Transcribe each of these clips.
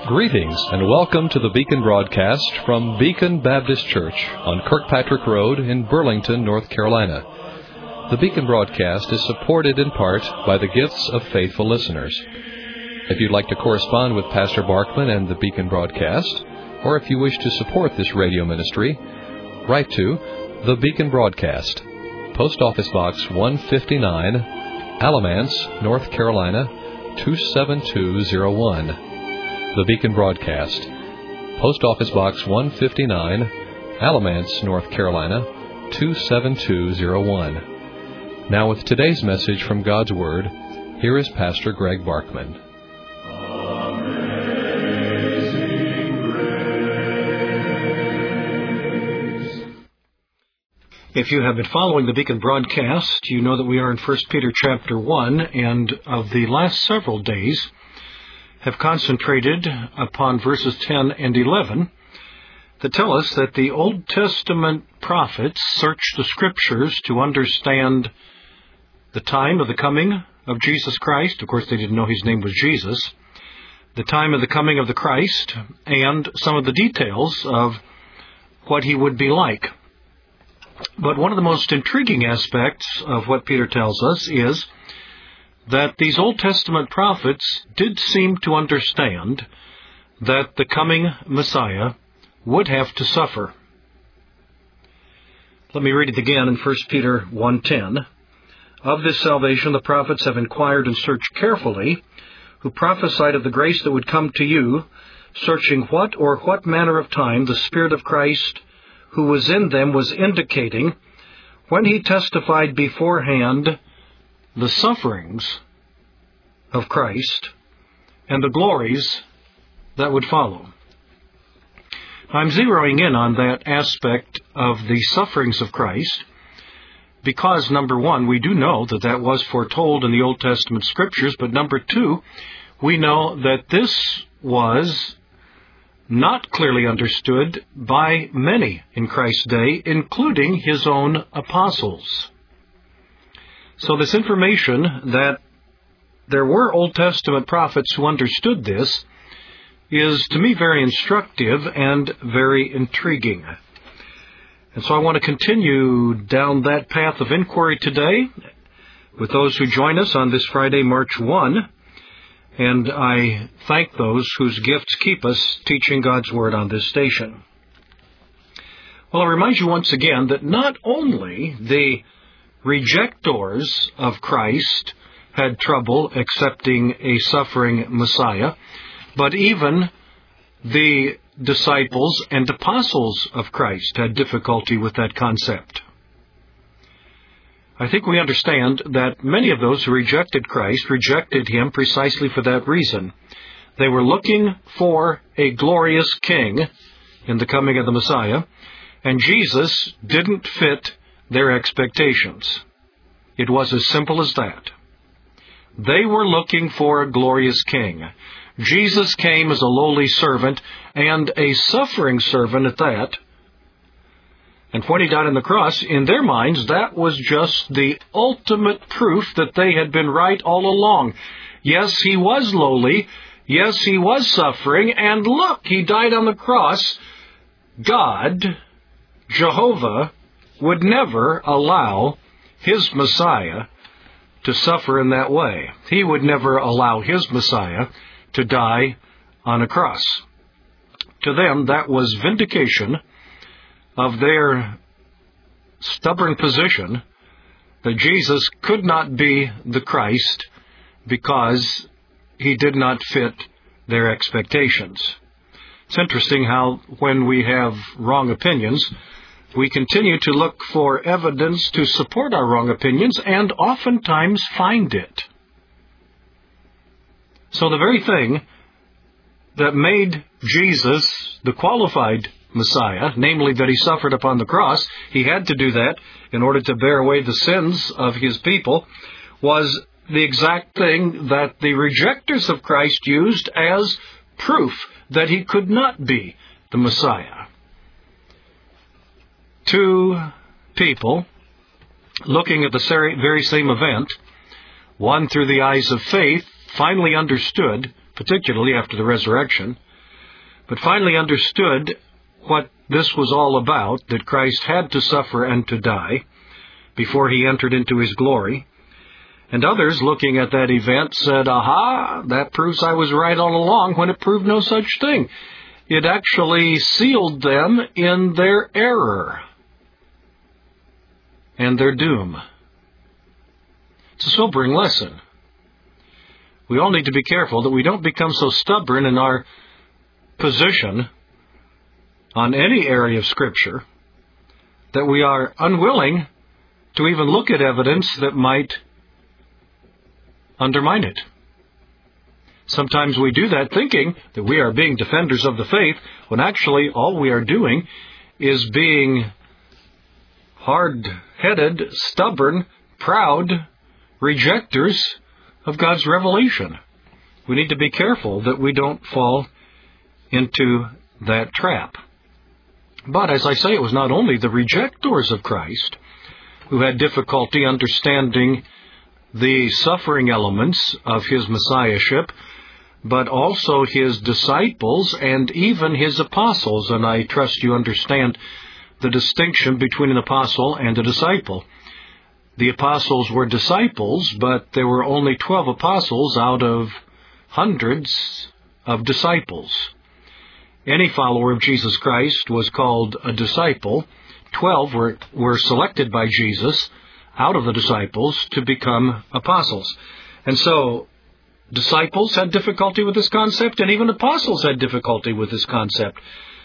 Greetings and welcome to the Beacon broadcast from Beacon Baptist Church on Kirkpatrick Road in Burlington, North Carolina. The Beacon broadcast is supported in part by the gifts of faithful listeners. If you'd like to correspond with Pastor Barkman and the Beacon broadcast, or if you wish to support this radio ministry, write to the Beacon broadcast, Post Office Box 159, Alamance, North Carolina 27201. The Beacon broadcast, Post Office Box 159, Alamance, North Carolina 27201. Now with today's message from God's Word, here is Pastor Greg Barkman. If you have been following the Beacon broadcast, you know that we are in 1 Peter chapter 1, and of the last several days have concentrated upon verses 10 and 11 that tell us that the Old Testament prophets searched the Scriptures to understand the time of the coming of Jesus Christ. Of course, they didn't know his name was Jesus. The time of the coming of the Christ, and some of the details of what he would be like. But one of the most intriguing aspects of what Peter tells us is that these Old Testament prophets did seem to understand that the coming Messiah would have to suffer. Let me read it again in 1 Peter 1:10. Of this salvation the prophets have inquired and searched carefully, who prophesied of the grace that would come to you, searching what manner of time the Spirit of Christ who was in them was indicating when he testified beforehand the sufferings of Christ and the glories that would follow. I'm zeroing in on that aspect of the sufferings of Christ because, number one, we do know that that was foretold in the Old Testament Scriptures, but number two, we know that this was not clearly understood by many in Christ's day, including his own apostles. So this information that there were Old Testament prophets who understood this is, to me, very instructive and very intriguing. And so I want to continue down that path of inquiry today with those who join us on this Friday, March 1. And I thank those whose gifts keep us teaching God's Word on this station. Well, I'll remind you once again that not only the rejectors of Christ had trouble accepting a suffering Messiah, but even the disciples and apostles of Christ had difficulty with that concept. I think we understand that many of those who rejected Christ rejected him precisely for that reason. They were looking for a glorious king in the coming of the Messiah, and Jesus didn't fit their expectations. It was as simple as that. They were looking for a glorious king. Jesus came as a lowly servant, and a suffering servant at that. And when he died on the cross, in their minds, that was just the ultimate proof that they had been right all along. Yes, he was lowly. Yes, he was suffering. And look, he died on the cross. God, Jehovah, would never allow his Messiah to suffer in that way. He would never allow his Messiah to die on a cross. To them, that was vindication of their stubborn position that Jesus could not be the Christ because he did not fit their expectations. It's interesting how when we have wrong opinions, we continue to look for evidence to support our wrong opinions and oftentimes find it. So the very thing that made Jesus the qualified Messiah, namely that he suffered upon the cross, he had to do that in order to bear away the sins of his people, was the exact thing that the rejectors of Christ used as proof that he could not be the Messiah. Two people looking at the very same event, one through the eyes of faith, finally understood, particularly after the resurrection, but finally understood what this was all about, that Christ had to suffer and to die before he entered into his glory. And others, looking at that event, said, aha, that proves I was right all along, when it proved no such thing. It actually sealed them in their error and their doom. It's a sobering lesson. We all need to be careful that we don't become so stubborn in our position on any area of Scripture that we are unwilling to even look at evidence that might undermine it. Sometimes we do that thinking that we are being defenders of the faith, when actually all we are doing is being hard-headed, stubborn, proud rejectors of God's revelation. We need to be careful that we don't fall into that trap. But as I say, it was not only the rejectors of Christ who had difficulty understanding the suffering elements of his messiahship, but also his disciples and even his apostles. And I trust you understand the distinction between an apostle and a disciple. The apostles were disciples, but there were only 12 apostles out of hundreds of disciples. Any follower of Jesus Christ was called a disciple. 12 were selected by Jesus out of the disciples to become apostles. And so disciples had difficulty with this concept, and even apostles had difficulty with this concept.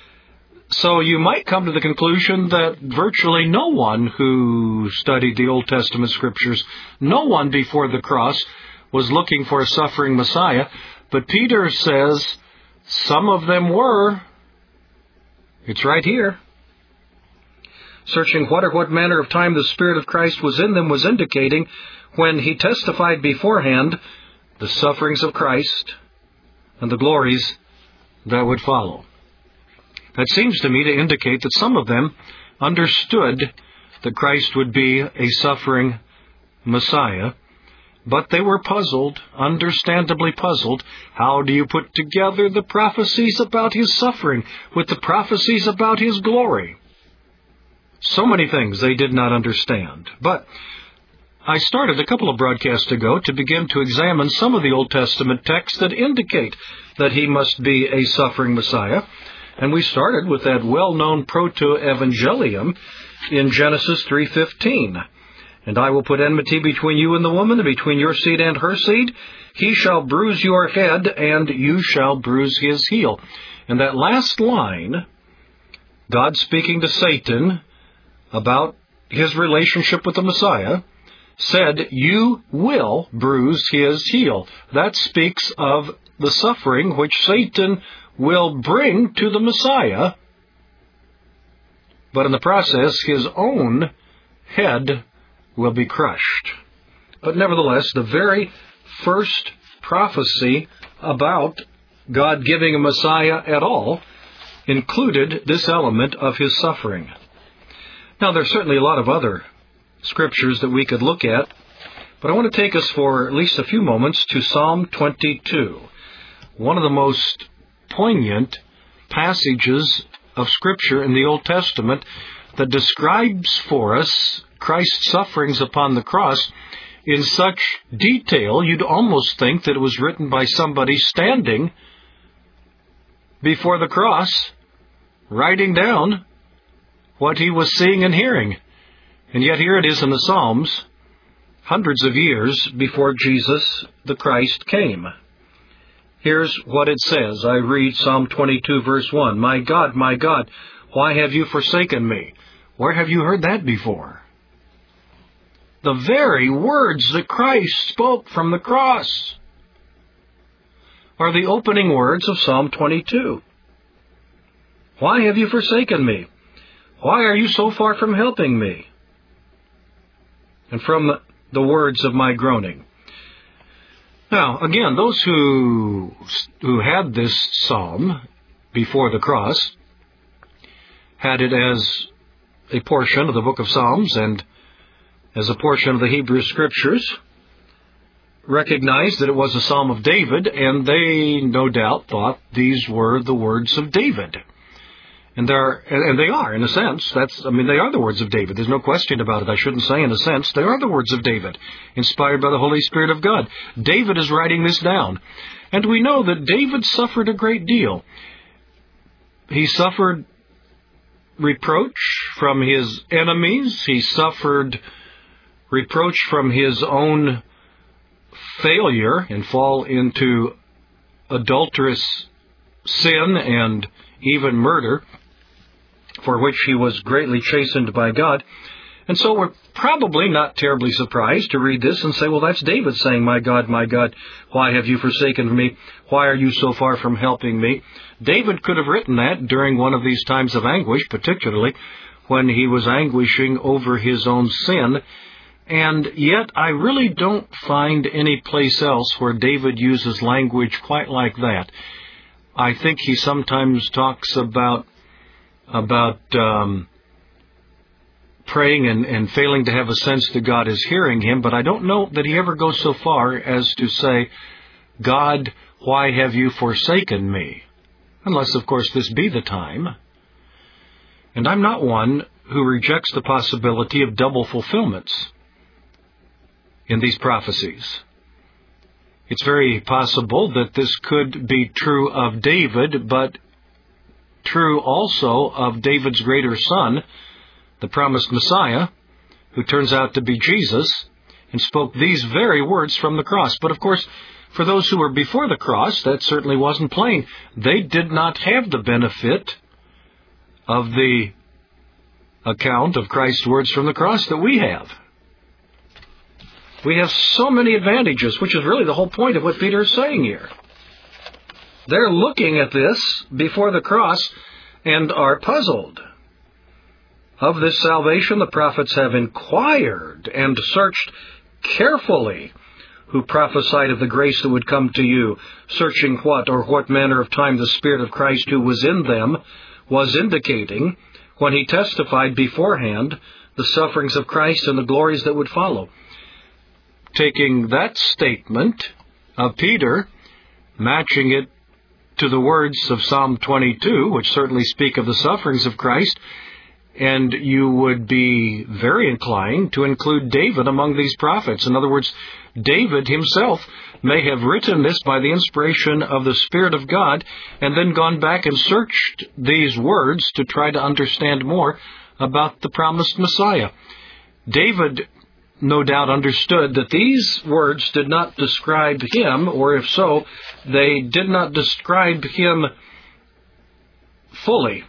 So you might come to the conclusion that virtually no one who studied the Old Testament Scriptures, no one before the cross, was looking for a suffering Messiah. But Peter says some of them were. It's right here. Searching what manner of time the Spirit of Christ was in them was indicating when he testified beforehand the sufferings of Christ and the glories that would follow. That seems to me to indicate that some of them understood that Christ would be a suffering Messiah, but they were puzzled, understandably puzzled. How do you put together the prophecies about his suffering with the prophecies about his glory? So many things they did not understand. But I started a couple of broadcasts ago to begin to examine some of the Old Testament texts that indicate that he must be a suffering Messiah. And we started with that well-known proto-evangelium in Genesis 3:15. And I will put enmity between you and the woman, and between your seed and her seed. He shall bruise your head, and you shall bruise his heel. And that last line, God speaking to Satan about his relationship with the Messiah, said, you will bruise his heel. That speaks of the suffering which Satan will bring to the Messiah, but in the process his own head will be crushed. But nevertheless, the very first prophecy about God giving a Messiah at all included this element of his suffering. Now, there's certainly a lot of other scriptures that we could look at, but I want to take us for at least a few moments to Psalm 22, one of the most poignant passages of Scripture in the Old Testament that describes for us Christ's sufferings upon the cross in such detail you'd almost think that it was written by somebody standing before the cross, writing down what he was seeing and hearing. And yet here it is in the Psalms, hundreds of years before Jesus the Christ came. Here's what it says. I read Psalm 22, verse 1. My God, why have you forsaken me? Where have you heard that before? The very words that Christ spoke from the cross are the opening words of Psalm 22. Why have you forsaken me? Why are you so far from helping me? And from the words of my groaning. Now, again, those who had this psalm before the cross had it as a portion of the book of Psalms and as a portion of the Hebrew Scriptures, recognized that it was a Psalm of David, and they no doubt thought these were the words of David. And they are, in a sense. They are the words of David. There's no question about it. I shouldn't say in a sense. They are the words of David, inspired by the Holy Spirit of God. David is writing this down. And we know that David suffered a great deal. He suffered reproach from his enemies. He suffered reproach from his own failure and fall into adulterous sin and even murder, for which he was greatly chastened by God. And so we're probably not terribly surprised to read this and say, well, that's David saying, my God, why have you forsaken me? Why are you so far from helping me? David could have written that during one of these times of anguish, particularly when he was anguishing over his own sin. And yet I really don't find any place else where David uses language quite like that. I think he sometimes talks about praying and failing to have a sense that God is hearing him, but I don't know that he ever goes so far as to say, God, why have you forsaken me? Unless, of course, this be the time. And I'm not one who rejects the possibility of double fulfillments in these prophecies. It's very possible that this could be true of David, but true also of David's greater son, the promised Messiah, who turns out to be Jesus, and spoke these very words from the cross. But of course, for those who were before the cross, that certainly wasn't plain. They did not have the benefit of the account of Christ's words from the cross that we have. We have so many advantages, which is really the whole point of what Peter is saying here. They're looking at this before the cross and are puzzled. Of this salvation the prophets have inquired and searched carefully, who prophesied of the grace that would come to you, searching what manner of time the Spirit of Christ who was in them was indicating when he testified beforehand the sufferings of Christ and the glories that would follow. Taking that statement of Peter, matching it to the words of Psalm 22, which certainly speak of the sufferings of Christ, and you would be very inclined to include David among these prophets. In other words, David himself may have written this by the inspiration of the Spirit of God and then gone back and searched these words to try to understand more about the promised Messiah. David no doubt understood that these words did not describe him, or if so, they did not describe him fully.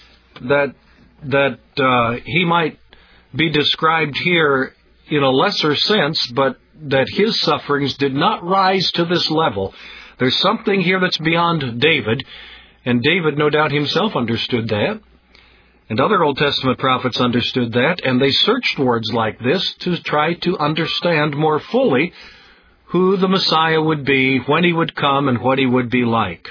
That he might be described here in a lesser sense, but that his sufferings did not rise to this level. There's something here that's beyond David, and David no doubt himself understood that. And other Old Testament prophets understood that, and they searched words like this to try to understand more fully who the Messiah would be, when he would come, and what he would be like.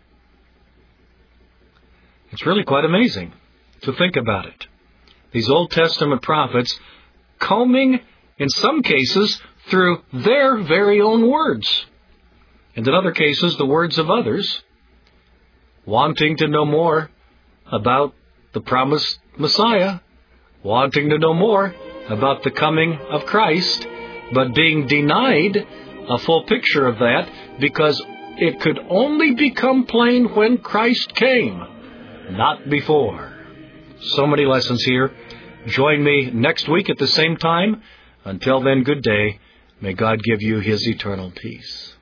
It's really quite amazing to think about it. These Old Testament prophets combing, in some cases, through their very own words, and in other cases, the words of others, wanting to know more about the promised Messiah, wanting to know more about the coming of Christ, but being denied a full picture of that because it could only become plain when Christ came, not before. So many lessons here. Join me next week at the same time. Until then, good day. May God give you His eternal peace.